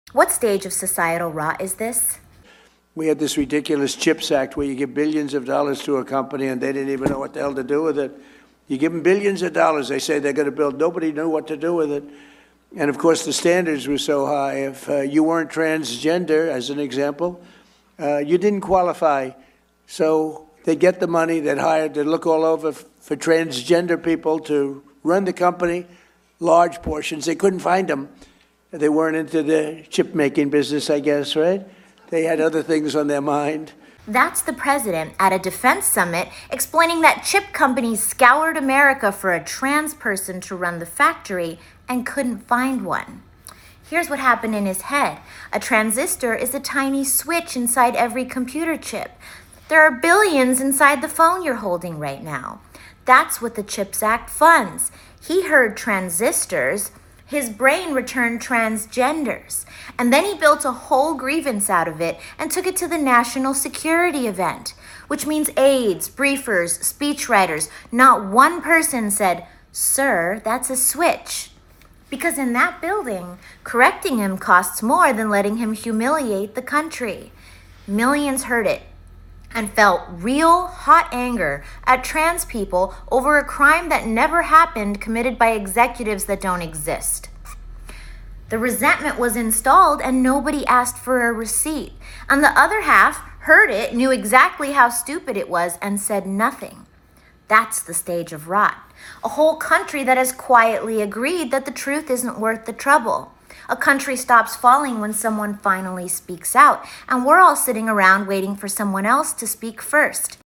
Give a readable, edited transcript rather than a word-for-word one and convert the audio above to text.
What stage of societal rot is this? We had this ridiculous CHIPS Act where you give billions of dollars to a company and they didn't even know what the hell to do with it. You give them billions of dollars, they say they're going to build. Nobody knew what to do with it. And of course, the standards were so high. If you weren't transgender, as an example, you didn't qualify. So they'd get the money, they'd look all over for transgender people to run the company, large portions. They couldn't find them. They weren't into the chip-making business, I guess, right? They had other things on their mind. That's the president at a defense summit explaining that chip companies scoured America for a trans person to run the factory and couldn't find one. Here's what happened in his head. A transistor is a tiny switch inside every computer chip. There are billions inside the phone you're holding right now. That's what the CHIPS Act funds. He heard transistors. His brain returned transgenders. And then he built a whole grievance out of it and took it to the national security event, which means aides, briefers, speechwriters. Not one person said, "Sir, that's a switch." Because in that building, correcting him costs more than letting him humiliate the country. Millions heard it and felt real hot anger at trans people over a crime that never happened committed by executives that don't exist. The resentment was installed and nobody asked for a receipt. And the other half heard it, knew exactly how stupid it was, and said nothing. That's the stage of rot. A whole country that has quietly agreed that the truth isn't worth the trouble. A country stops falling when someone finally speaks out, and we're all sitting around waiting for someone else to speak first.